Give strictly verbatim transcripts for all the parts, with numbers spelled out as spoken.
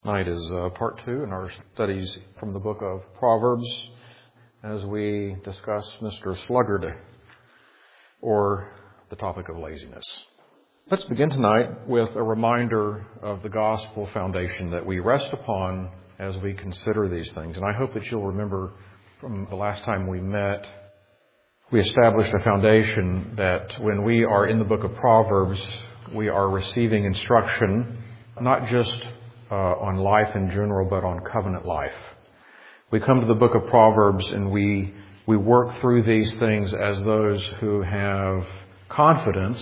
Tonight is uh, part two in our studies from the book of Proverbs as we discuss Mister Sluggard, or the topic of laziness. Let's begin tonight with a reminder of the gospel foundation that we rest upon as we consider these things. And I hope that you'll remember from the last time we met, we established a foundation that when we are in the book of Proverbs, we are receiving instruction, not just Uh, on life in general, but on covenant life. We come to the book of Proverbs and we we work through these things as those who have confidence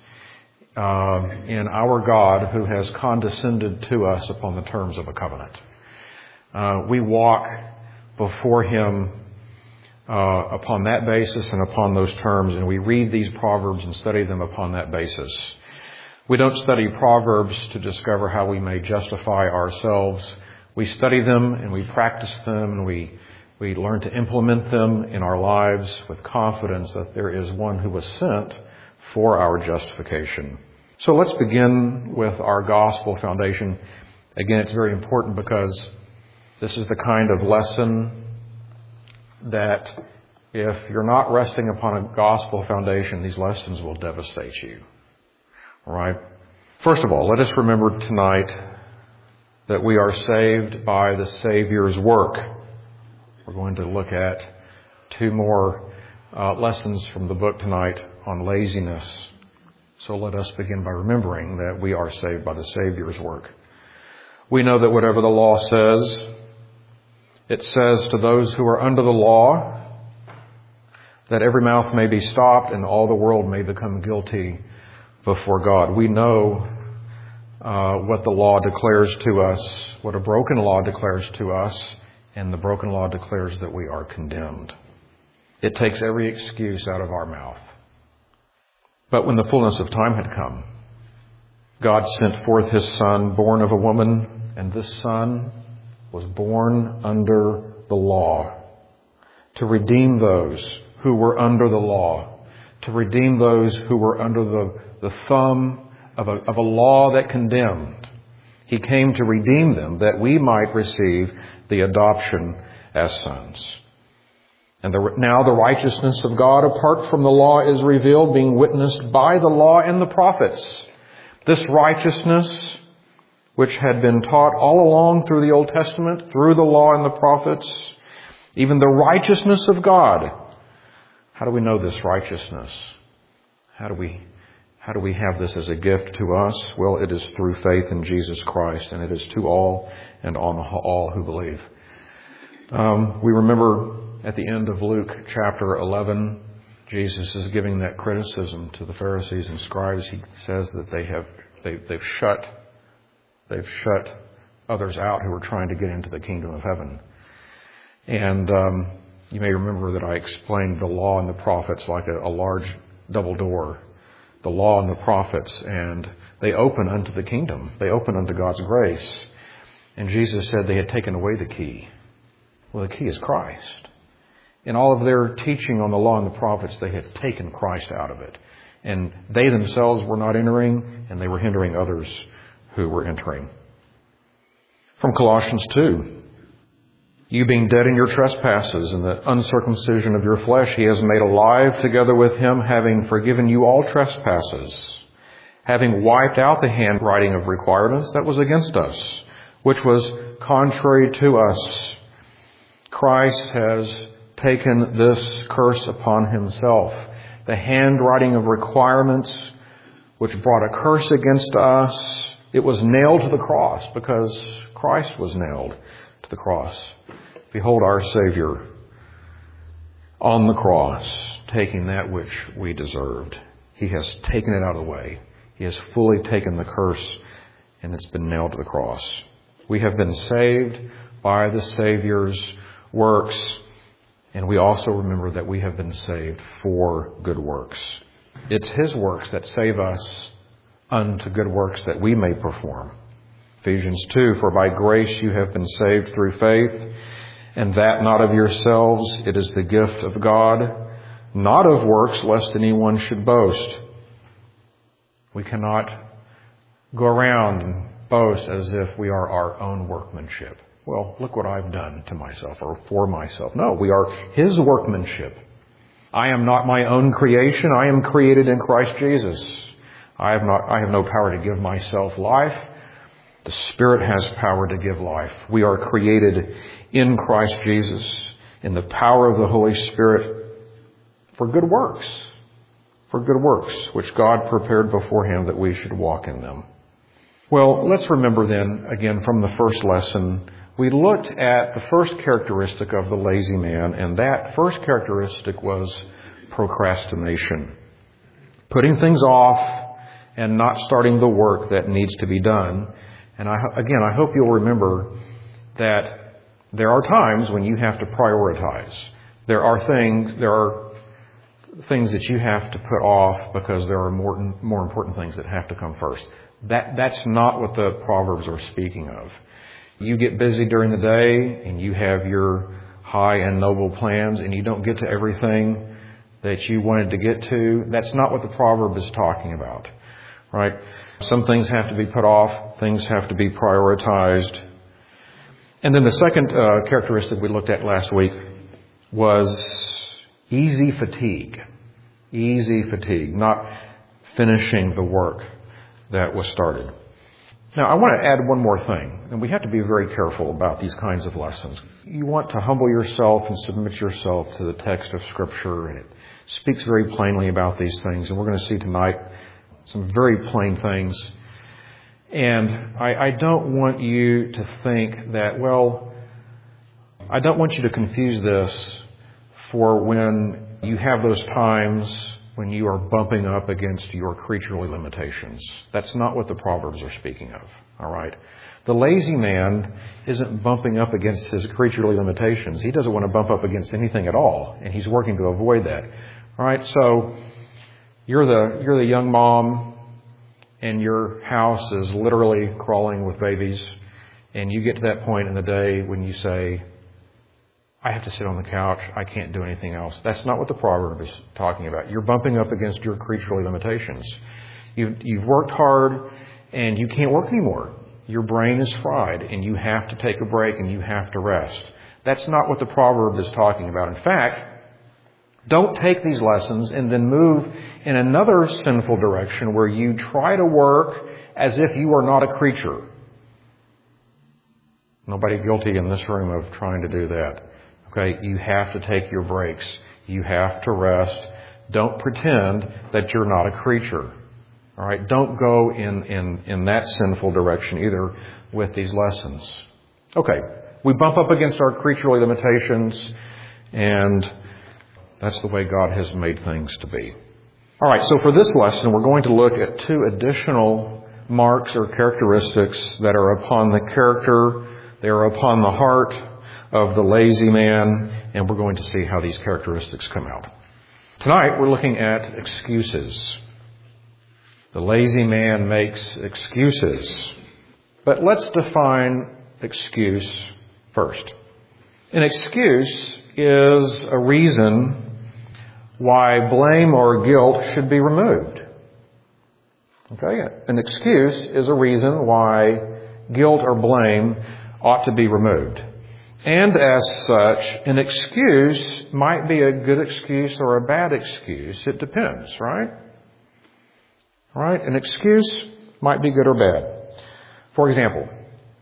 uh, in our God who has condescended to us upon the terms of a covenant. Uh, we walk before Him uh, upon that basis and upon those terms, and we read these Proverbs and study them upon that basis. We don't study Proverbs to discover how we may justify ourselves. We study them and we practice them and we, we learn to implement them in our lives with confidence that there is one who was sent for our justification. So let's begin with our gospel foundation. Again, it's very important because this is the kind of lesson that if you're not resting upon a gospel foundation, these lessons will devastate you. All right. First of all, let us remember tonight that we are saved by the Savior's work. We're going to look at two more uh, lessons from the book tonight on laziness. So let us begin by remembering that we are saved by the Savior's work. We know that whatever the law says, it says to those who are under the law that every mouth may be stopped and all the world may become guilty before God. We know uh, what the law declares to us, what a broken law declares to us, and the broken law declares that we are condemned. It takes every excuse out of our mouth. But when the fullness of time had come, God sent forth His Son, born of a woman, and this Son was born under the law to redeem those who were under the law, to redeem those who were under the the thumb of a, of a law that condemned. He came to redeem them that we might receive the adoption as sons. And the, now the righteousness of God apart from the law is revealed, being witnessed by the law and the prophets. This righteousness, which had been taught all along through the Old Testament, through the law and the prophets, even the righteousness of God. How do we know this righteousness? How do we How do we have this as a gift to us? Well, it is through faith in Jesus Christ, and it is to all and on all who believe. Um, we remember at the end of Luke chapter eleven, Jesus is giving that criticism to the Pharisees and scribes. He says that they have they, they've shut they've shut others out who are trying to get into the kingdom of heaven. And um, you may remember that I explained the law and the prophets like a, a large double door. The law and the prophets, and they open unto the kingdom. They open unto God's grace. And Jesus said they had taken away the key. Well, the key is Christ. In all of their teaching on the law and the prophets, they had taken Christ out of it. And they themselves were not entering, and they were hindering others who were entering. From Colossians two. You being dead in your trespasses and the uncircumcision of your flesh, He has made alive together with Him, having forgiven you all trespasses, having wiped out the handwriting of requirements that was against us, which was contrary to us. Christ has taken this curse upon Himself. The handwriting of requirements, which brought a curse against us, it was nailed to the cross because Christ was nailed to the cross. Behold our Savior on the cross, taking that which we deserved. He has taken it out of the way. He has fully taken the curse, and it's been nailed to the cross. We have been saved by the Savior's works, and we also remember that we have been saved for good works. It's His works that save us unto good works that we may perform. Ephesians two, for by grace you have been saved through faith, and that not of yourselves, it is the gift of God, not of works, lest anyone should boast. We cannot go around and boast as if we are our own workmanship. Well, look what I've done to myself or for myself. No, we are His workmanship. I am not my own creation. I am created in Christ Jesus. I have not, I have no power to give myself life. The Spirit has power to give life. We are created in Christ Jesus, in the power of the Holy Spirit, for good works, for good works, which God prepared beforehand that we should walk in them. Well, let's remember then, again, from the first lesson, we looked at the first characteristic of the lazy man, and that first characteristic was procrastination. Putting things off and not starting the work that needs to be done. And I, again, I hope you'll remember that there are times when you have to prioritize. There are things, there are things that you have to put off because there are more, more important things that have to come first. That, that's not what the Proverbs are speaking of. You get busy during the day and you have your high and noble plans and you don't get to everything that you wanted to get to. That's not what the proverb is talking about, right? Some things have to be put off. Things have to be prioritized. And then the second uh, characteristic we looked at last week was easy fatigue. Easy fatigue, not finishing the work that was started. Now, I want to add one more thing, and we have to be very careful about these kinds of lessons. You want to humble yourself and submit yourself to the text of Scripture, and it speaks very plainly about these things, and we're going to see tonight some very plain things. And I, I don't want you to think that, well, I don't want you to confuse this for when you have those times when you are bumping up against your creaturely limitations. That's not what the Proverbs are speaking of, all right? The lazy man isn't bumping up against his creaturely limitations. He doesn't want to bump up against anything at all, and he's working to avoid that, all right? So you're the you're the young mom, and your house is literally crawling with babies, and you get to that point in the day when you say, I have to sit on the couch. I can't do anything else. That's not what the proverb is talking about. You're bumping up against your creaturely limitations. You've, you've worked hard and you can't work anymore. Your brain is fried and you have to take a break and you have to rest. That's not what the proverb is talking about. In fact, don't take these lessons and then move in another sinful direction where you try to work as if you are not a creature. Nobody guilty in this room of trying to do that. Okay, you have to take your breaks. You have to rest. Don't pretend that you're not a creature. All right, don't go in, in, in that sinful direction either with these lessons. Okay, we bump up against our creaturely limitations, and that's the way God has made things to be. All right, so for this lesson, we're going to look at two additional marks or characteristics that are upon the character, they are upon the heart of the lazy man, and we're going to see how these characteristics come out. Tonight, we're looking at excuses. The lazy man makes excuses. But let's define excuse first. An excuse is a reason why blame or guilt should be removed. Okay? An excuse is a reason why guilt or blame ought to be removed. And as such, an excuse might be a good excuse or a bad excuse. It depends, right? Right? An excuse might be good or bad. For example,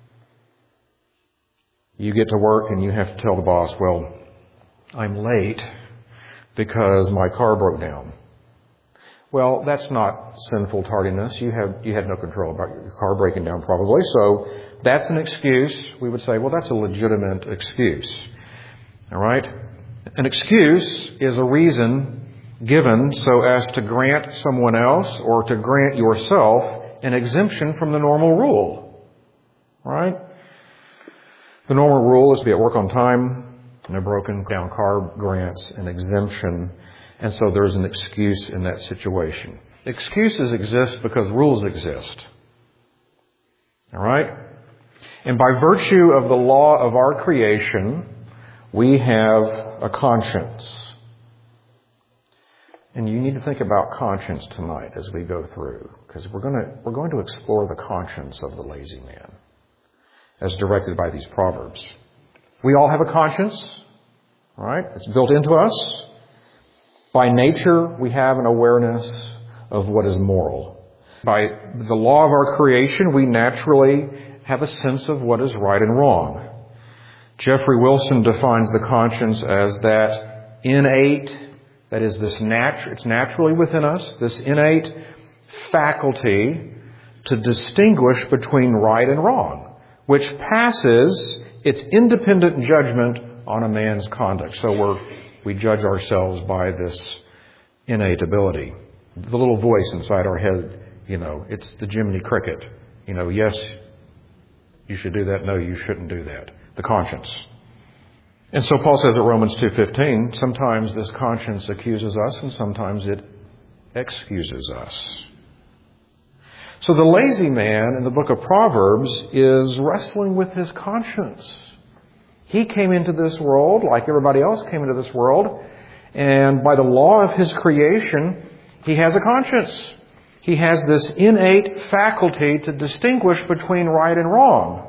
you get to work and you have to tell the boss, well, I'm late because my car broke down. Well, that's not sinful tardiness. You have you had no control about your car breaking down probably. So that's an excuse. We would say, well, that's a legitimate excuse. All right? An excuse is a reason given so as to grant someone else or to grant yourself an exemption from the normal rule. Right? The normal rule is to be at work on time, and a broken down car grants an exemption. And so there's an excuse in that situation. Excuses exist because rules exist. All right? And by virtue of the law of our creation, we have a conscience. And you need to think about conscience tonight as we go through, because we're going to we're going to explore the conscience of the lazy man as directed by these proverbs. We all have a conscience, right? It's built into us. By nature, we have an awareness of what is moral. By the law of our creation, we naturally have a sense of what is right and wrong. Jeffrey Wilson defines the conscience as that innate, that is, this natu- it's naturally within us, this innate faculty to distinguish between right and wrong, which passes its independent judgment on a man's conduct. So we're, we judge ourselves by this innate ability. The little voice inside our head, you know, it's the Jiminy Cricket. You know, yes, you should do that. No, you shouldn't do that. The conscience. And so Paul says at Romans two fifteen, sometimes this conscience accuses us and sometimes it excuses us. So the lazy man in the book of Proverbs is wrestling with his conscience. He came into this world like everybody else came into this world, and by the law of his creation, he has a conscience. He has this innate faculty to distinguish between right and wrong.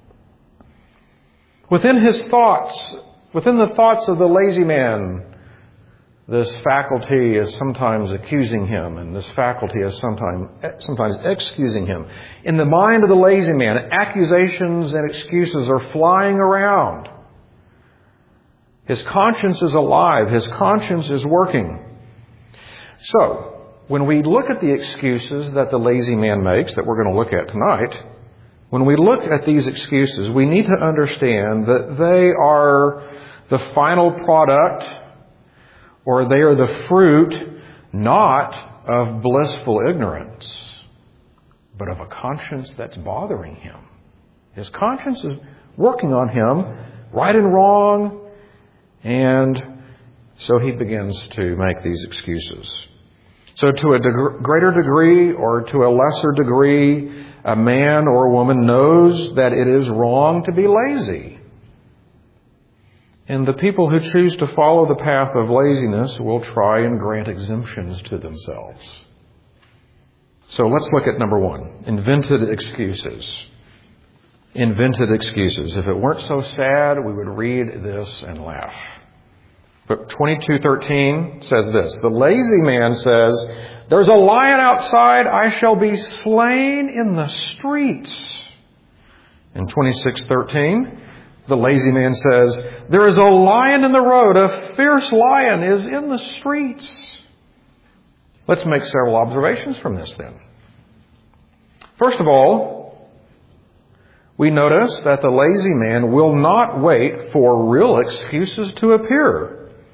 Within his thoughts, within the thoughts of the lazy man, this faculty is sometimes accusing him, and this faculty is sometimes, sometimes excusing him. In the mind of the lazy man, accusations and excuses are flying around. His conscience is alive. His conscience is working. So, when we look at the excuses that the lazy man makes, that we're going to look at tonight, when we look at these excuses, we need to understand that they are the final product, or they are the fruit not of blissful ignorance, but of a conscience that's bothering him. His conscience is working on him, right and wrong, and so he begins to make these excuses. So to a deg- greater degree or to a lesser degree, a man or a woman knows that it is wrong to be lazy. And the people who choose to follow the path of laziness will try and grant exemptions to themselves. So let's look at number one, invented excuses. Invented excuses. If it weren't so sad, we would read this and laugh. But twenty-two thirteen says this, the lazy man says, there's a lion outside, I shall be slain in the streets. In twenty-six thirteen, the lazy man says, there is a lion in the road, a fierce lion is in the streets. Let's make several observations from this then. First of all, we notice that the lazy man will not wait for real excuses to appear.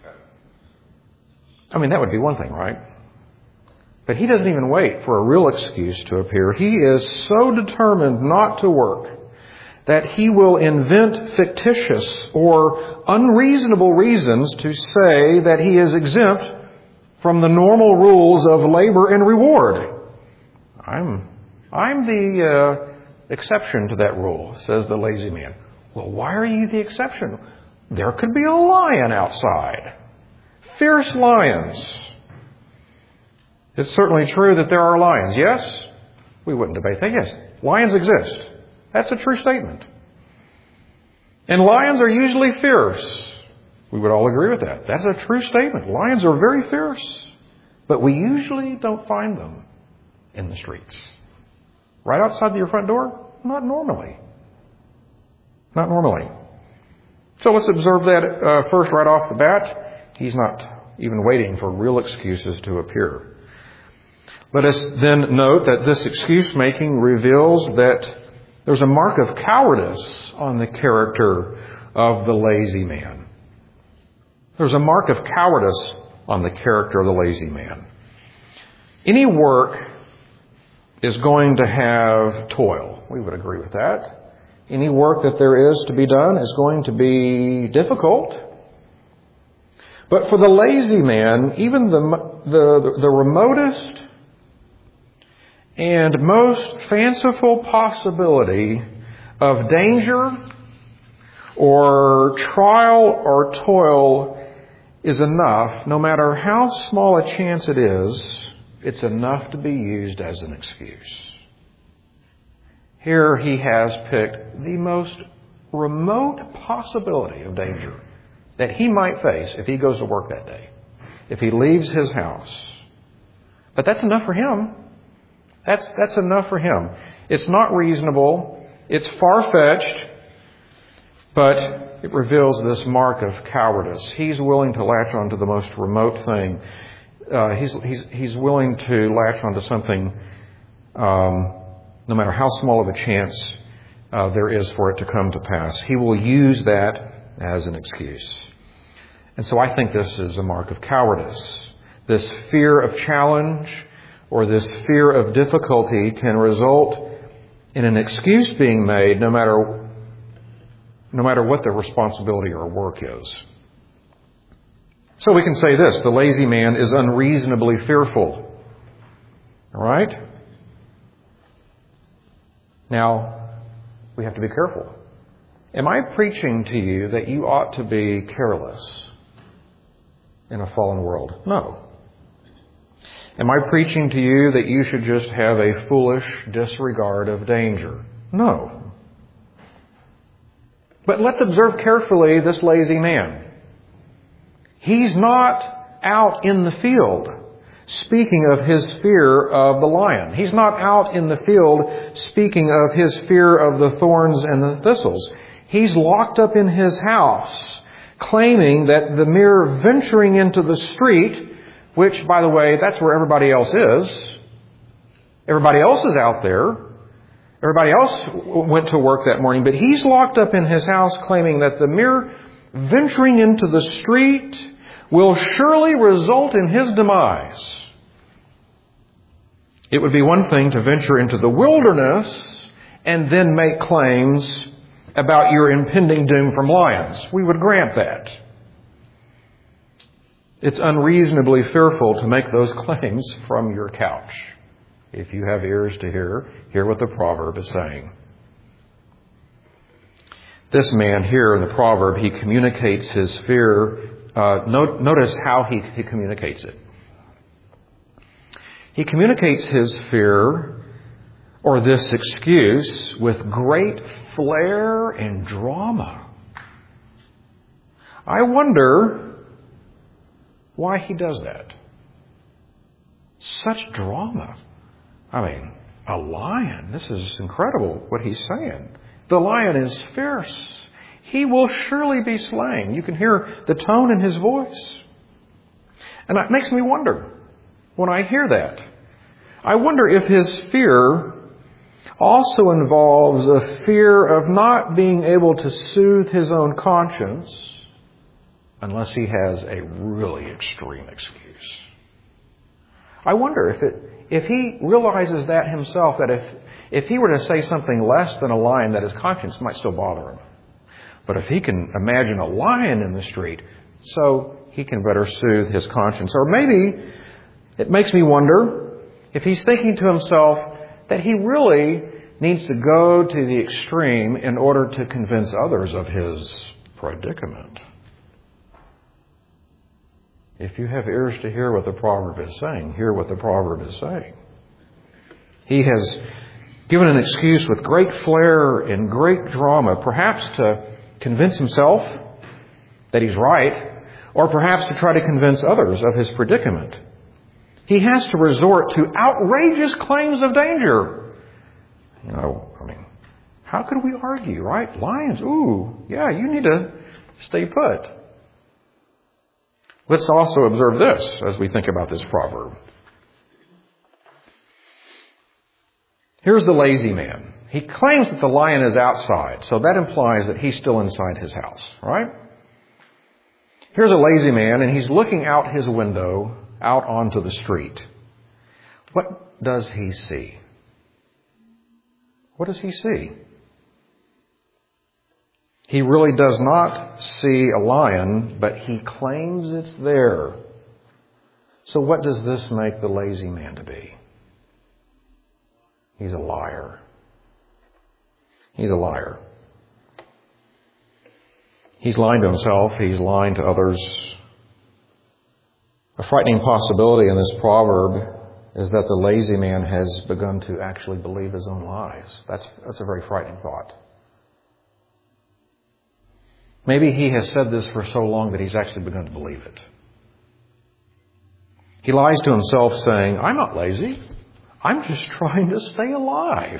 I mean, that would be one thing, right? But he doesn't even wait for a real excuse to appear. He is so determined not to work that he will invent fictitious or unreasonable reasons to say that he is exempt from the normal rules of labor and reward. I'm, I'm the uh, exception to that rule, says the lazy man. Well, why are you the exception? There could be a lion outside. Fierce lions. It's certainly true that there are lions. Yes? We wouldn't debate that. Yes, lions exist. That's a true statement. And lions are usually fierce. We would all agree with that. That's a true statement. Lions are very fierce. But we usually don't find them in the streets. Right outside your front door? Not normally. Not normally. So let's observe that uh, first right off the bat. He's not even waiting for real excuses to appear. Let us then note that this excuse-making reveals that there's a mark of cowardice on the character of the lazy man. There's a mark of cowardice on the character of the lazy man. Any work is going to have toil. We would agree with that. Any work that there is to be done is going to be difficult. But for the lazy man, even the, the, the remotest and most fanciful possibility of danger or trial or toil is enough, no matter how small a chance it is, it's enough to be used as an excuse. Here he has picked the most remote possibility of danger that he might face if he goes to work that day, if he leaves his house. But that's enough for him. That's, that's enough for him. It's not reasonable. It's far-fetched, but it reveals this mark of cowardice. He's willing to latch onto the most remote thing. Uh, he's, he's, he's willing to latch onto something, um, no matter how small of a chance uh, there is for it to come to pass. He will use that as an excuse. And so I think this is a mark of cowardice. This fear of challenge or this fear of difficulty can result in an excuse being made no matter, no matter what the responsibility or work is. So we can say this: the lazy man is unreasonably fearful. All right? Now, we have to be careful. Am I preaching to you that you ought to be careless in a fallen world? No. Am I preaching to you that you should just have a foolish disregard of danger? No. But let's observe carefully this lazy man. He's not out in the field speaking of his fear of the lion. He's not out in the field speaking of his fear of the thorns and the thistles. He's locked up in his house, claiming that the mere venturing into the street, which, by the way, that's where everybody else is. Everybody else is out there. Everybody else went to work that morning, but he's locked up in his house claiming that the mere venturing into the street will surely result in his demise. It would be one thing to venture into the wilderness and then make claims about your impending doom from lions. We would grant that. It's unreasonably fearful to make those claims from your couch. If you have ears to hear, hear what the proverb is saying. This man here in the proverb, he communicates his fear. Uh, no, notice how he, he communicates it. He communicates his fear, or this excuse, with great flair and drama. I wonder why he does that. Such drama. I mean, a lion. This is incredible what he's saying. The lion is fierce. He will surely be slain. You can hear the tone in his voice. And it makes me wonder, when I hear that, I wonder if his fear also involves a fear of not being able to soothe his own conscience unless he has a really extreme excuse. I wonder if it, if he realizes that himself, that if, if he were to say something less than a lion, that his conscience might still bother him. But if he can imagine a lion in the street, so he can better soothe his conscience. Or maybe it makes me wonder if he's thinking to himself that he really needs to go to the extreme in order to convince others of his predicament. If you have ears to hear what the proverb is saying, hear what the proverb is saying. He has given an excuse with great flair and great drama, perhaps to convince himself that he's right, or perhaps to try to convince others of his predicament. He has to resort to outrageous claims of danger. You know, I mean, how could we argue, right? Lions, ooh, yeah, you need to stay put. Let's also observe this as we think about this proverb. Here's the lazy man. He claims that the lion is outside, so that implies that he's still inside his house, right? Here's a lazy man, and he's looking out his window, out onto the street. What does he see? What does he see? He really does not see a lion, but he claims it's there. So what does this make the lazy man to be? He's a liar. He's a liar. He's lying to himself. He's lying to others. A frightening possibility in this proverb is that the lazy man has begun to actually believe his own lies. That's, that's a very frightening thought. Maybe he has said this for so long that he's actually begun to believe it. He lies to himself saying, I'm not lazy. I'm just trying to stay alive.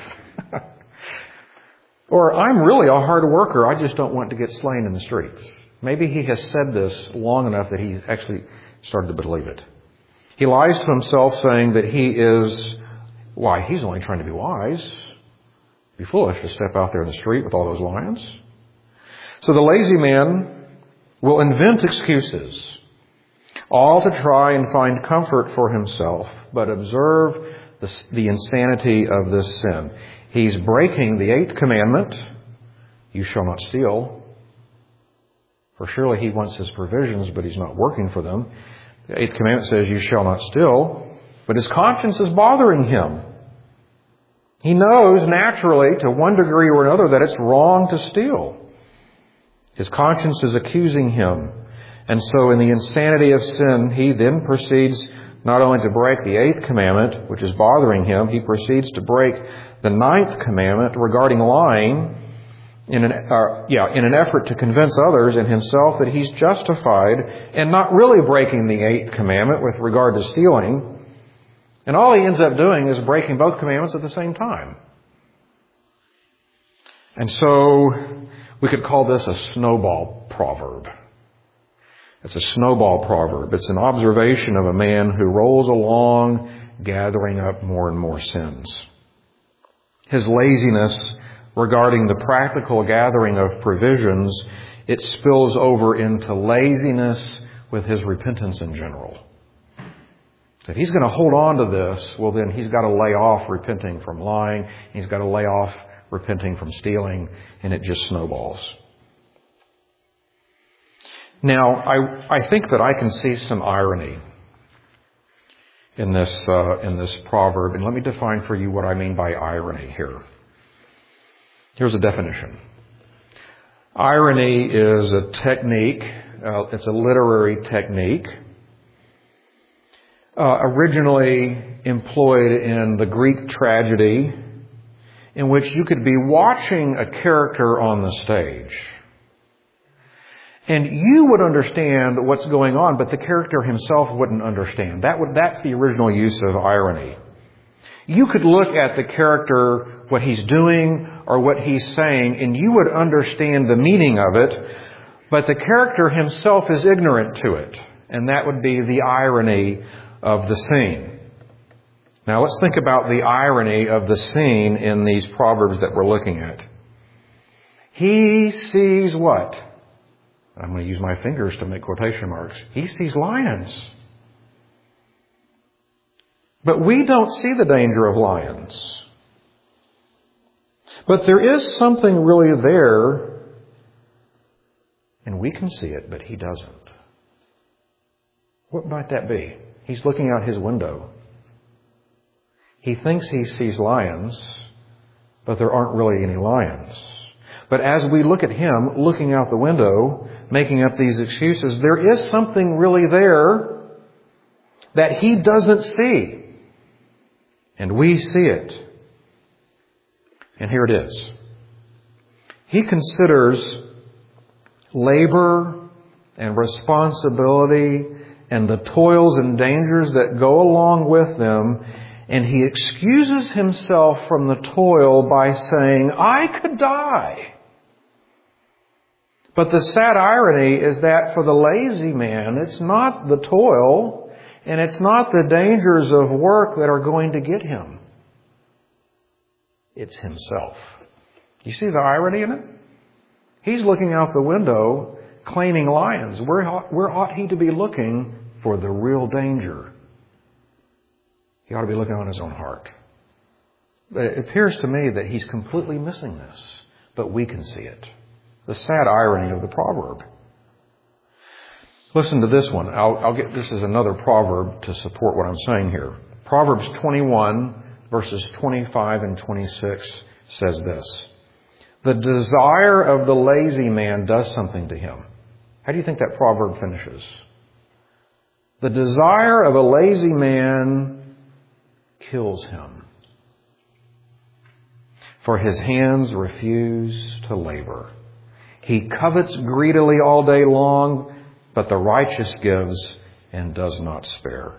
Or I'm really a hard worker. I just don't want to get slain in the streets. Maybe he has said this long enough that he's actually started to believe it. He lies to himself saying that he is, why, he's only trying to be wise. It'd be foolish to step out there in the street with all those lions. So the lazy man will invent excuses, all to try and find comfort for himself, but observe the, the insanity of this sin. He's breaking the eighth commandment, you shall not steal. For surely he wants his provisions, but he's not working for them. The eighth commandment says, you shall not steal, but his conscience is bothering him. He knows naturally, to one degree or another, that it's wrong to steal. His conscience is accusing him. And so in the insanity of sin, he then proceeds not only to break the eighth commandment, which is bothering him, he proceeds to break the ninth commandment regarding lying in an, uh, yeah, in an effort to convince others and himself that he's justified and not really breaking the eighth commandment with regard to stealing. And all he ends up doing is breaking both commandments at the same time. And so we could call this a snowball proverb. It's a snowball proverb. It's an observation of a man who rolls along, gathering up more and more sins. His laziness regarding the practical gathering of provisions, it spills over into laziness with his repentance in general. So if he's going to hold on to this, well then he's got to lay off repenting from lying. He's got to lay off repenting from stealing, and it just snowballs. Now, I, I think that I can see some irony in this, uh, in this proverb, and let me define for you what I mean by irony here. Here's a definition. Irony is a technique, uh, it's a literary technique, uh, originally employed in the Greek tragedy, in which you could be watching a character on the stage. And you would understand what's going on, but the character himself wouldn't understand. That would, that's the original use of irony. You could look at the character, what he's doing or what he's saying, and you would understand the meaning of it, but the character himself is ignorant to it. And that would be the irony of the scene. Now let's think about the irony of the scene in these proverbs that we're looking at. He sees what? I'm going to use my fingers to make quotation marks. He sees lions. But we don't see the danger of lions. But there is something really there, and we can see it, but he doesn't. What might that be? He's looking out his window. He thinks he sees lions, but there aren't really any lions. But as we look at him looking out the window, making up these excuses, there is something really there that he doesn't see. And we see it. And here it is. He considers labor and responsibility and the toils and dangers that go along with them, and he excuses himself from the toil by saying, I could die. But the sad irony is that for the lazy man, it's not the toil and it's not the dangers of work that are going to get him. It's himself. You see the irony in it? He's looking out the window claiming lions. Where, where ought he to be looking for the real danger? He ought to be looking on his own heart. It appears to me that he's completely missing this, but we can see it. The sad irony of the proverb. Listen to this one. I'll, I'll get this is another proverb to support what I'm saying here. Proverbs twenty-one, verses twenty-five and twenty-six says this. The desire of the lazy man does something to him. How do you think that proverb finishes? The desire of a lazy man kills him, for his hands refuse to labor. He covets greedily all day long, but the righteous gives and does not spare.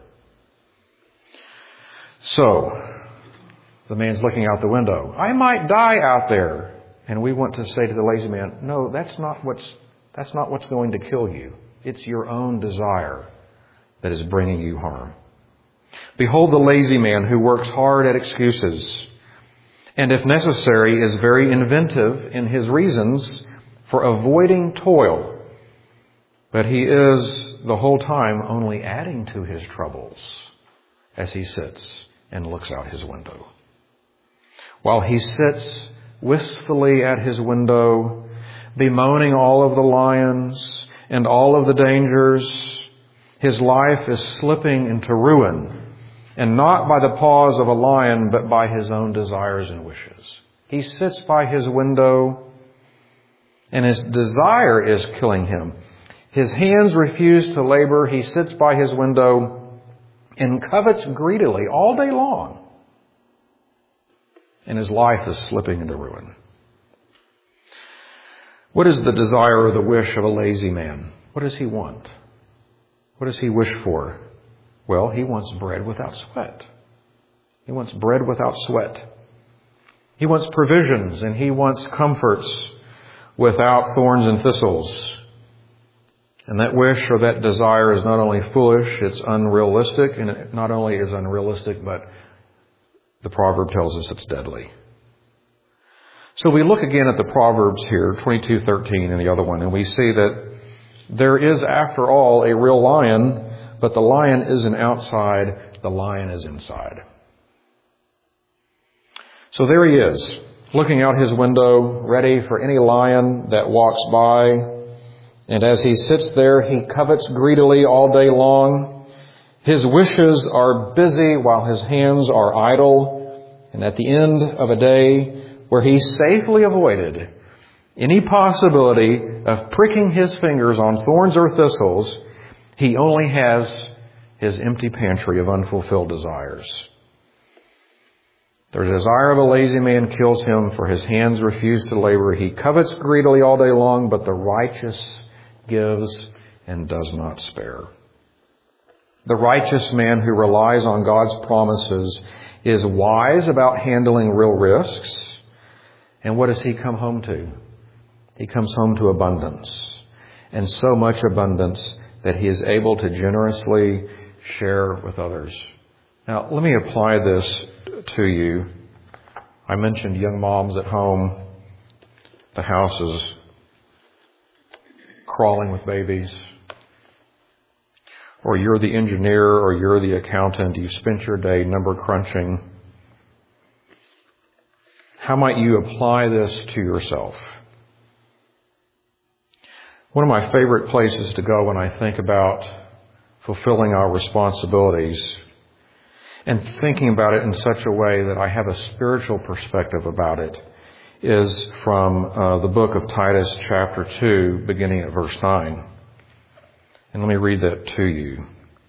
So, the man's looking out the window. I might die out there. And we want to say to the lazy man, no, that's not what's, that's not what's going to kill you. It's your own desire that is bringing you harm. Behold the lazy man who works hard at excuses, and if necessary is very inventive in his reasons for avoiding toil. But he is the whole time only adding to his troubles as he sits and looks out his window. While he sits wistfully at his window, bemoaning all of the lions and all of the dangers, his life is slipping into ruin, and not by the paws of a lion, but by his own desires and wishes. He sits by his window, and his desire is killing him. His hands refuse to labor. He sits by his window and covets greedily all day long. And his life is slipping into ruin. What is the desire or the wish of a lazy man? What does he want? What does he wish for? Well, he wants bread without sweat. He wants bread without sweat. He wants provisions and he wants comforts without thorns and thistles. And that wish or that desire is not only foolish, it's unrealistic, and it not only is unrealistic, but the proverb tells us it's deadly. So we look again at the Proverbs here, twenty-two thirteen and the other one, and we see that there is, after all, a real lion, but the lion isn't outside, the lion is inside. So there he is, looking out his window, ready for any lion that walks by. And as he sits there, he covets greedily all day long. His wishes are busy while his hands are idle. And at the end of a day where he safely avoided any possibility of pricking his fingers on thorns or thistles, he only has his empty pantry of unfulfilled desires. The desire of a lazy man kills him, for his hands refuse to labor. He covets greedily all day long, but the righteous gives and does not spare. The righteous man who relies on God's promises is wise about handling real risks. And what does he come home to? He comes home to abundance. And so much abundance that he is able to generously share with others. Now, let me apply this to you. I mentioned young moms at home. The house is crawling with babies. Or you're the engineer or you're the accountant. You've spent your day number crunching. How might you apply this to yourself? One of my favorite places to go when I think about fulfilling our responsibilities and thinking about it in such a way that I have a spiritual perspective about it is from uh, the book of Titus chapter two, beginning at verse nine. And let me read that to you.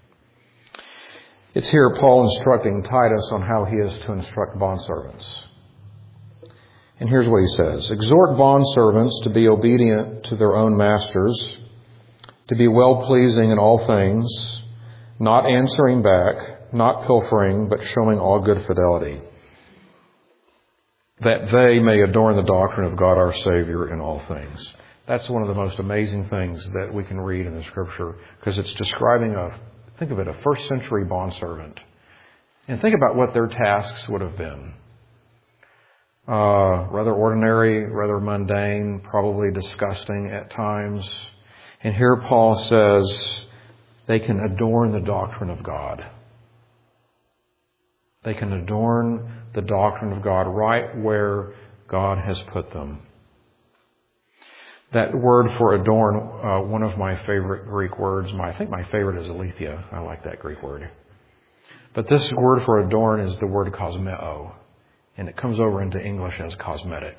It's here Paul instructing Titus on how he is to instruct bondservants. And here's what he says. Exhort bondservants to be obedient to their own masters, to be well-pleasing in all things, not answering back, not pilfering, but showing all good fidelity, that they may adorn the doctrine of God our Savior in all things. That's one of the most amazing things that we can read in the Scripture, because it's describing a, think of it, a first century bondservant. And think about what their tasks would have been. Uh, rather ordinary, rather mundane, probably disgusting at times. And here Paul says they can adorn the doctrine of God. They can adorn the doctrine of God right where God has put them. That word for adorn, uh, one of my favorite Greek words, my, I think my favorite is aletheia. I like that Greek word. But this word for adorn is the word cosmeo. And it comes over into English as cosmetic.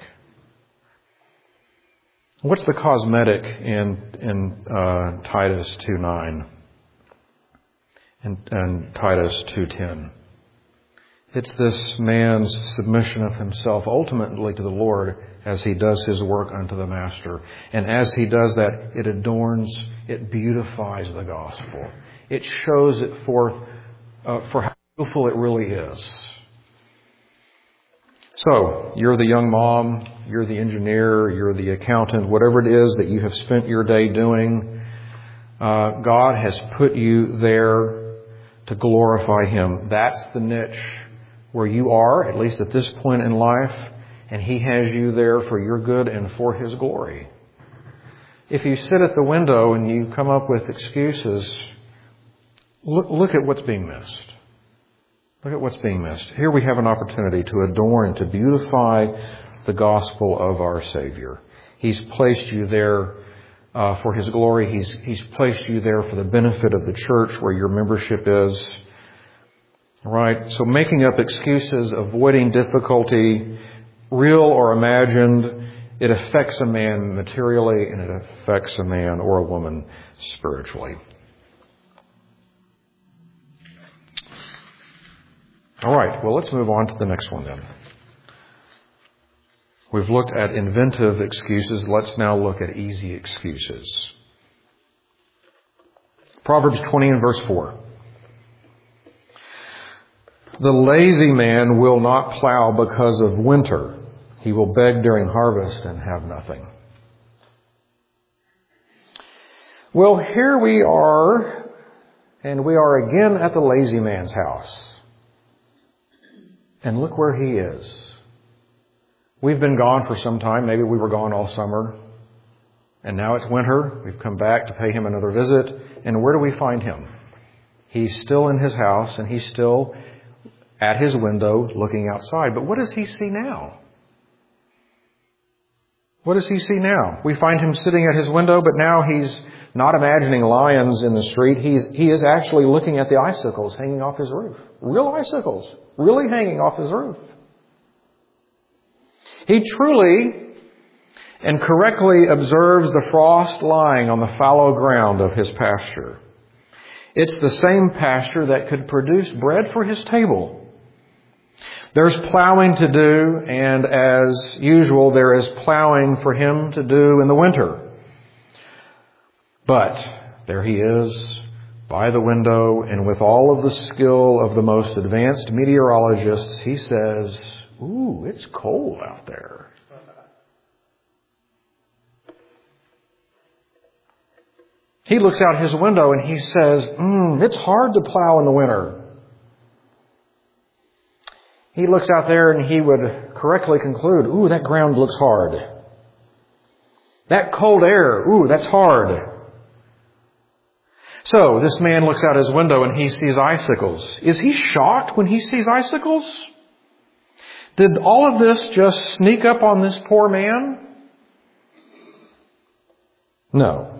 What's the cosmetic in, in uh, Titus two nine? in, in Titus two ten. It's this man's submission of himself ultimately to the Lord as he does his work unto the Master. And as he does that, it adorns, it beautifies the gospel. It shows it forth uh, for how beautiful it really is. So, you're the young mom, you're the engineer, you're the accountant, whatever it is that you have spent your day doing, uh, God has put you there to glorify Him. That's the niche where you are, at least at this point in life, and He has you there for your good and for His glory. If you sit at the window and you come up with excuses, look, look at what's being missed. Look at what's being missed. Here we have an opportunity to adorn, to beautify the gospel of our Savior. He's placed you there uh, for His glory. He's, He's placed you there for the benefit of the church where your membership is. Right? So making up excuses, avoiding difficulty, real or imagined, it affects a man materially and it affects a man or a woman spiritually. All right, well, let's move on to the next one then. We've looked at inventive excuses. Let's now look at easy excuses. Proverbs twenty and verse four. The lazy man will not plow because of winter. He will beg during harvest and have nothing. Well, here we are, and we are again at the lazy man's house. And look where he is. We've been gone for some time. Maybe we were gone all summer. And now it's winter. We've come back to pay him another visit. And where do we find him? He's still in his house, and he's still at his window looking outside. But what does he see now? What does he see now? We find him sitting at his window, but now he's not imagining lions in the street. He's, he is actually looking at the icicles hanging off his roof. Real icicles, really hanging off his roof. He truly and correctly observes the frost lying on the fallow ground of his pasture. It's the same pasture that could produce bread for his table. There's plowing to do, and as usual, there is plowing for him to do in the winter. But there he is, by the window, and with all of the skill of the most advanced meteorologists, he says, "Ooh, it's cold out there." He looks out his window and he says, mm, it's hard to plow in the winter. He looks out there and he would correctly conclude, ooh, that ground looks hard. That cold air, ooh, that's hard. So this man looks out his window and he sees icicles. Is he shocked when he sees icicles? Did all of this just sneak up on this poor man? No.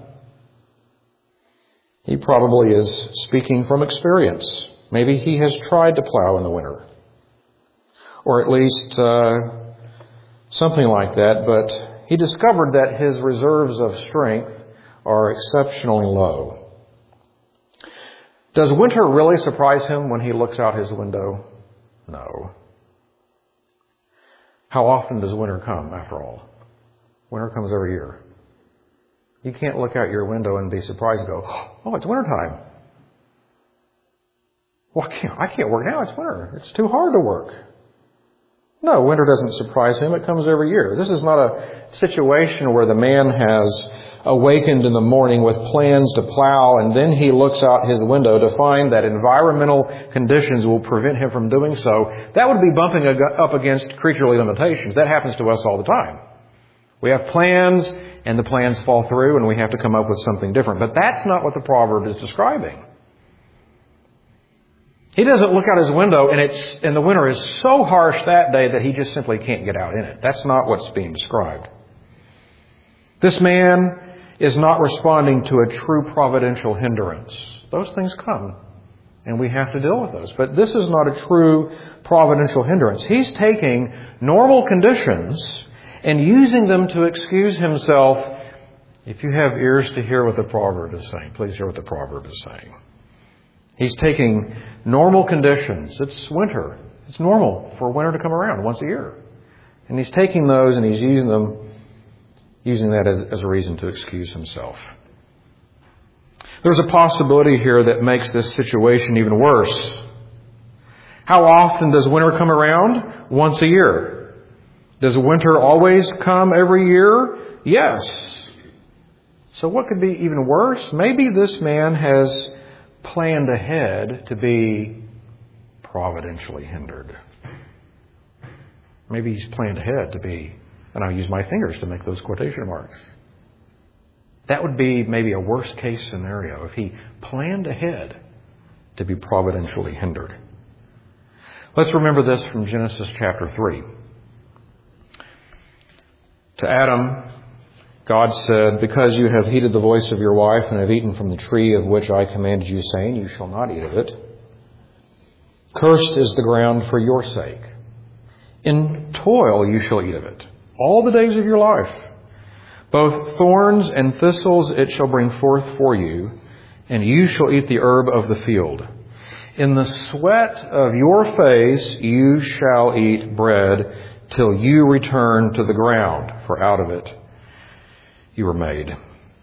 He probably is speaking from experience. Maybe he has tried to plow in the winter. Or at least uh, something like that. But he discovered that his reserves of strength are exceptionally low. Does winter really surprise him when he looks out his window? No. How often does winter come, after all? Winter comes every year. You can't look out your window and be surprised and go, oh, it's wintertime. Well, I can't, I can't work now. It's winter. It's too hard to work. No, winter doesn't surprise him. It comes every year. This is not a situation where the man has awakened in the morning with plans to plow and then he looks out his window to find that environmental conditions will prevent him from doing so. That would be bumping up against creaturely limitations. That happens to us all the time. We have plans and the plans fall through and we have to come up with something different. But that's not what the proverb is describing. He doesn't look out his window and it's and the winter is so harsh that day that he just simply can't get out in it. That's not what's being described. This man is not responding to a true providential hindrance. Those things come and we have to deal with those. But this is not a true providential hindrance. He's taking normal conditions and using them to excuse himself. If you have ears to hear what the proverb is saying, please hear what the proverb is saying. He's taking normal conditions. It's winter. It's normal for winter to come around once a year. And he's taking those and he's using them, using that as, as a reason to excuse himself. There's a possibility here that makes this situation even worse. How often does winter come around? Once a year. Does winter always come every year? Yes. So what could be even worse? Maybe this man has planned ahead to be providentially hindered. Maybe he's planned ahead to be, and I'll use my fingers to make those quotation marks. That would be maybe a worst case scenario if he planned ahead to be providentially hindered. Let's remember this from Genesis chapter three. To Adam, God said, "Because you have heeded the voice of your wife and have eaten from the tree of which I commanded you, saying, you shall not eat of it. Cursed is the ground for your sake. In toil you shall eat of it, all the days of your life. Both thorns and thistles it shall bring forth for you, and you shall eat the herb of the field. In the sweat of your face you shall eat bread till you return to the ground, for out of it you were made."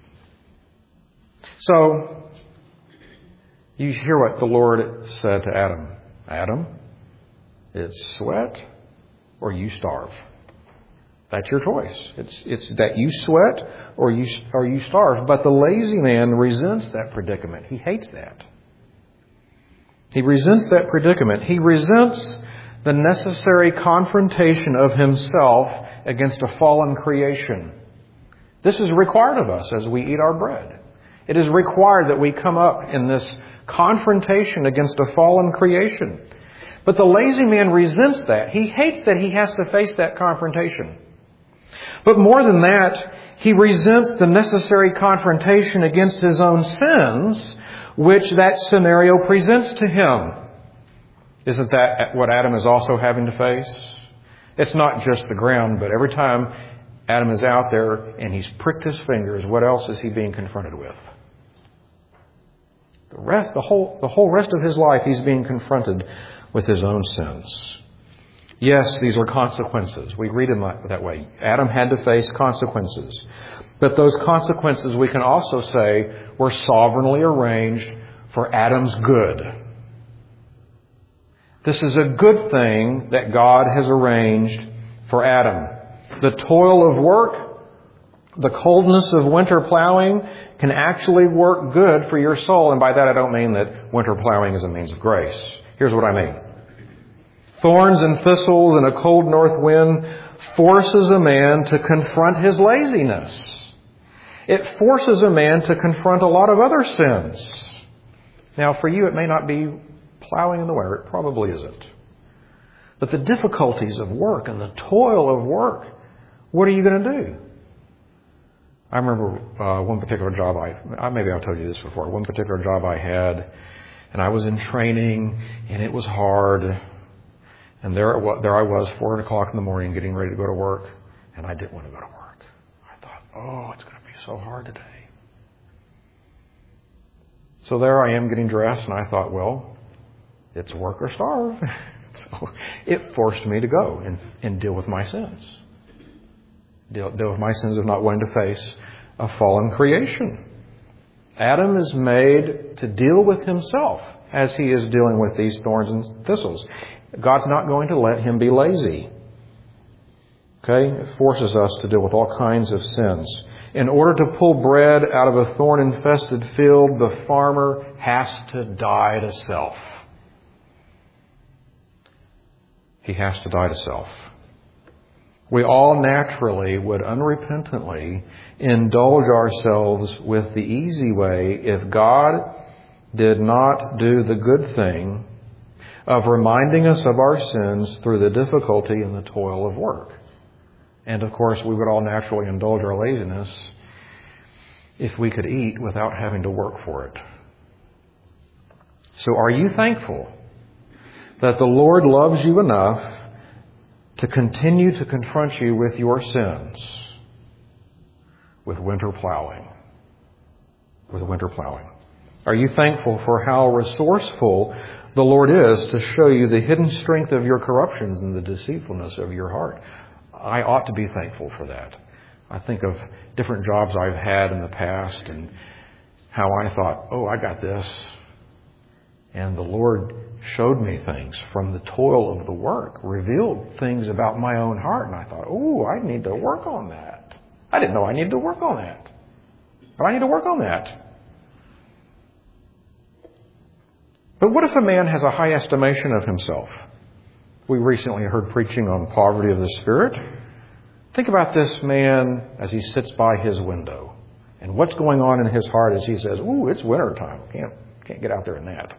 So, you hear what the Lord said to Adam. Adam, it's sweat or you starve. That's your choice. It's it's that you sweat or you or you starve. But the lazy man resents that predicament. He hates that. He resents that predicament. He resents the necessary confrontation of himself against a fallen creation. This is required of us as we eat our bread. It is required that we come up in this confrontation against a fallen creation. But the lazy man resents that. He hates that he has to face that confrontation. But more than that, he resents the necessary confrontation against his own sins, which that scenario presents to him. Isn't that what Adam is also having to face? It's not just the ground, but every time Adam is out there and he's pricked his fingers, what else is he being confronted with? The rest, the whole, the whole rest of his life, he's being confronted with his own sins. Yes, these are consequences. We read them that way. Adam had to face consequences. But those consequences, we can also say, were sovereignly arranged for Adam's good. This is a good thing that God has arranged for Adam. The toil of work, the coldness of winter plowing can actually work good for your soul. And by that I don't mean that winter plowing is a means of grace. Here's what I mean. Thorns and thistles and a cold north wind forces a man to confront his laziness. It forces a man to confront a lot of other sins. Now, for you, it may not be plowing in the winter. It probably isn't. But the difficulties of work and the toil of work, what are you going to do? I remember uh, one particular job I, maybe I've told you this before, one particular job I had, and I was in training, and it was hard. And there, there I was, four o'clock in the morning, getting ready to go to work, and I didn't want to go to work. I thought, oh, it's going to be so hard today. So there I am getting dressed, and I thought, well, it's work or starve. So it forced me to go and, and deal with my sins. Deal, deal with my sins of not wanting to face a fallen creation. Adam is made to deal with himself as he is dealing with these thorns and thistles. God's not going to let him be lazy. Okay? It forces us to deal with all kinds of sins. In order to pull bread out of a thorn-infested field, the farmer has to die to self. He has to die to self. We all naturally would unrepentantly indulge ourselves with the easy way if God did not do the good thing of reminding us of our sins through the difficulty and the toil of work. And of course, we would all naturally indulge our laziness if we could eat without having to work for it. So are you thankful that the Lord loves you enough to continue to confront you with your sins with winter plowing? With winter plowing. Are you thankful for how resourceful the Lord is to show you the hidden strength of your corruptions and the deceitfulness of your heart? I ought to be thankful for that. I think of different jobs I've had in the past and how I thought, oh, I got this. And the Lord showed me things from the toil of the work, revealed things about my own heart. And I thought, oh, I need to work on that. I didn't know I needed to work on that. But I need to work on that. But what if a man has a high estimation of himself? We recently heard preaching on poverty of the spirit. Think about this man as he sits by his window. And what's going on in his heart as he says, ooh, it's winter time. Can't, can't get out there in that.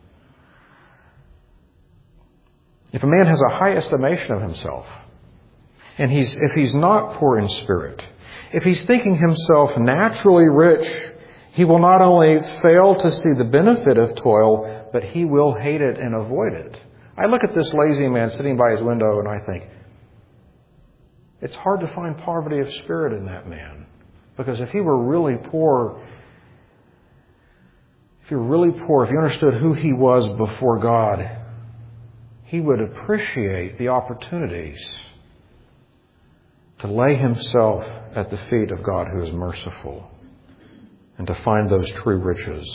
If a man has a high estimation of himself, and he's if he's not poor in spirit, if he's thinking himself naturally rich, he will not only fail to see the benefit of toil, but he will hate it and avoid it. I look at this lazy man sitting by his window and I think, it's hard to find poverty of spirit in that man. Because if he were really poor, if he were really poor, if he understood who he was before God, he would appreciate the opportunities to lay himself at the feet of God who is merciful and to find those true riches.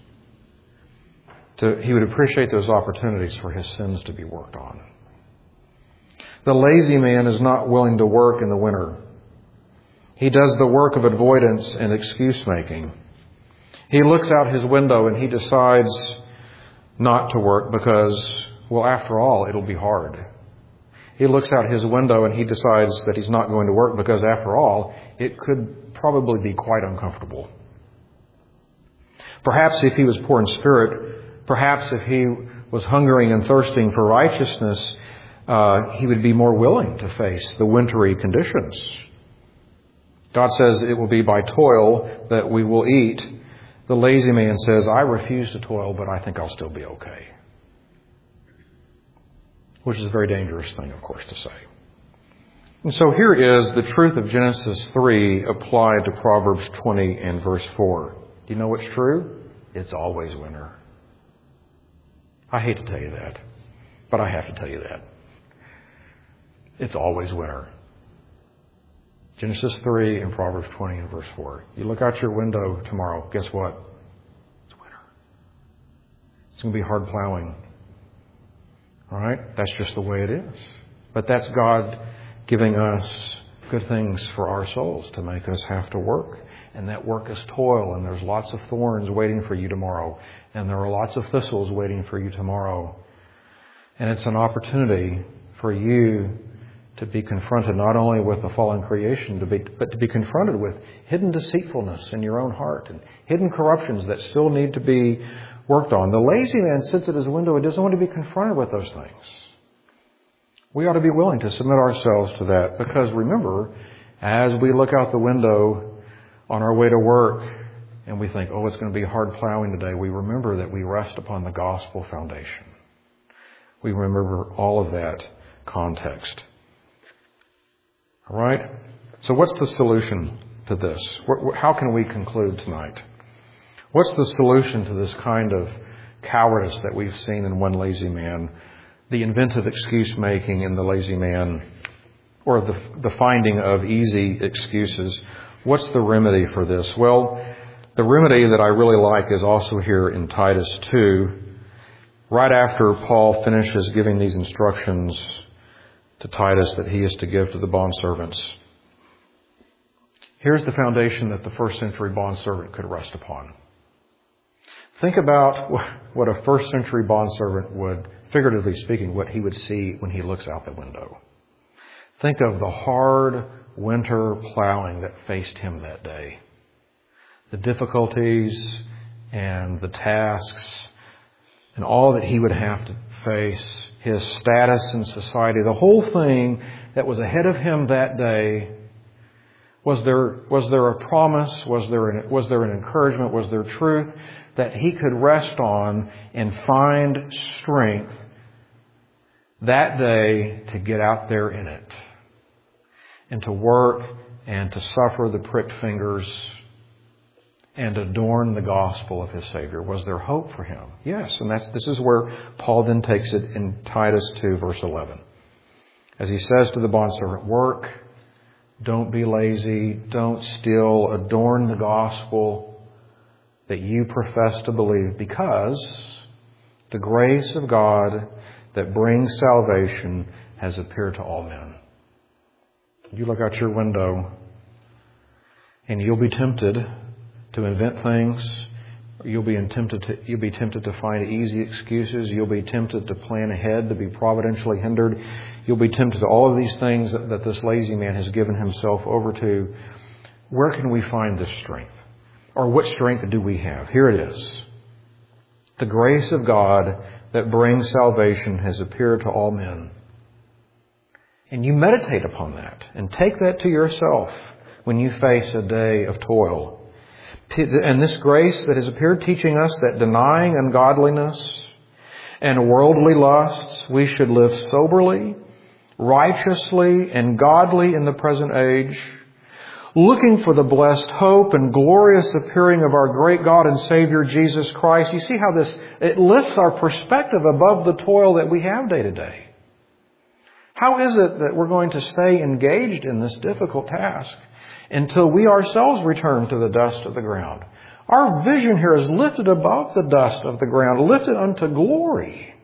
To, he would appreciate those opportunities for his sins to be worked on. The lazy man is not willing to work in the winter. He does the work of avoidance and excuse making. He looks out his window and he decides not to work because, well, after all, it'll be hard. He looks out his window and he decides that he's not going to work because, after all, it could probably be quite uncomfortable. Perhaps if he was poor in spirit, perhaps if he was hungering and thirsting for righteousness, uh, he would be more willing to face the wintry conditions. God says it will be by toil that we will eat. The lazy man says, I refuse to toil, but I think I'll still be okay. Which is a very dangerous thing, of course, to say. And so here is the truth of Genesis three applied to Proverbs twenty and verse four. Do you know what's true? It's always winter. I hate to tell you that, but I have to tell you that. It's always winter. Genesis three and Proverbs twenty and verse four. You look out your window tomorrow, guess what? It's winter. It's going to be hard plowing. All right? That's just the way it is. But that's God giving us good things for our souls to make us have to work. And that work is toil, and there's lots of thorns waiting for you tomorrow. And there are lots of thistles waiting for you tomorrow. And it's an opportunity for you to be confronted not only with the fallen creation, to be, but to be confronted with hidden deceitfulness in your own heart and hidden corruptions that still need to be worked on. The lazy man sits at his window and doesn't want to be confronted with those things. We ought to be willing to submit ourselves to that because, remember, as we look out the window on our way to work and we think, oh, it's going to be hard plowing today, we remember that we rest upon the gospel foundation. We remember all of that context. All right? So what's the solution to this? How can we conclude tonight? What's the solution to this kind of cowardice that we've seen in one lazy man, the inventive excuse making in the lazy man, or the, the finding of easy excuses? What's the remedy for this? Well, the remedy that I really like is also here in Titus two. Right after Paul finishes giving these instructions to Titus that he is to give to the bondservants, here's the foundation that the first century bondservant could rest upon. Think about what a first century bondservant would, figuratively speaking, what he would see when he looks out the window. Think of the hard winter plowing that faced him that day. The difficulties and the tasks and all that he would have to face, his status in society, the whole thing that was ahead of him that day. Was there, was there a promise? Was there an, was there an encouragement? Was there truth that he could rest on and find strength that day to get out there in it and to work and to suffer the pricked fingers and adorn the gospel of his Savior. Was there hope for him? Yes, and that's, this is where Paul then takes it in Titus two, verse eleven. As he says to the bondservant, work, don't be lazy, don't steal, adorn the gospel that you profess to believe, because the grace of God that brings salvation has appeared to all men. You look out your window and you'll be tempted to invent things. You'll be tempted to, you'll be tempted to find easy excuses. You'll be tempted to plan ahead, to be providentially hindered. You'll be tempted to all of these things that, that this lazy man has given himself over to. Where can we find this strength? Or what strength do we have? Here it is. The grace of God that brings salvation has appeared to all men. And you meditate upon that and take that to yourself when you face a day of toil. And this grace that has appeared teaching us that denying ungodliness and worldly lusts, we should live soberly, righteously, and godly in the present age, looking for the blessed hope and glorious appearing of our great God and Savior, Jesus Christ. You see how this, it lifts our perspective above the toil that we have day to day. How is it that we're going to stay engaged in this difficult task until we ourselves return to the dust of the ground? Our vision here is lifted above the dust of the ground, lifted unto glory.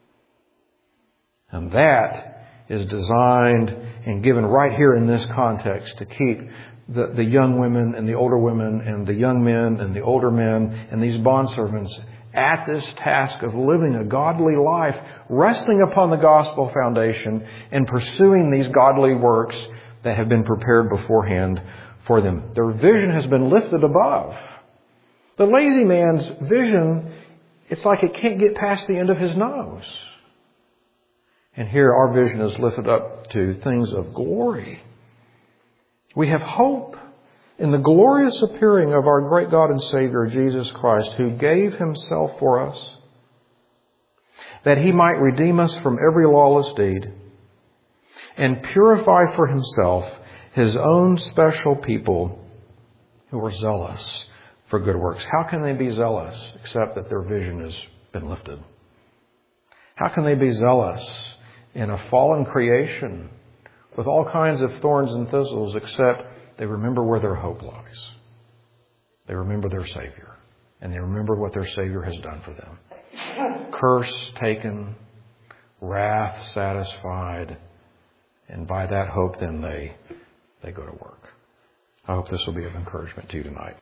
And that is designed and given right here in this context to keep the, the young women and the older women and the young men and the older men and these bondservants at this task of living a godly life, resting upon the gospel foundation and pursuing these godly works that have been prepared beforehand for them. Their vision has been lifted above. The lazy man's vision, it's like it can't get past the end of his nose. And here our vision is lifted up to things of glory. We have hope in the glorious appearing of our great God and Savior, Jesus Christ, who gave himself for us, that he might redeem us from every lawless deed and purify for himself his own special people who are zealous for good works. How can they be zealous except that their vision has been lifted? How can they be zealous in a fallen creation with all kinds of thorns and thistles except they remember where their hope lies? They remember their Savior, and they remember what their Savior has done for them. Curse taken, wrath satisfied, and by that hope then they, they go to work. I hope this will be of encouragement to you tonight.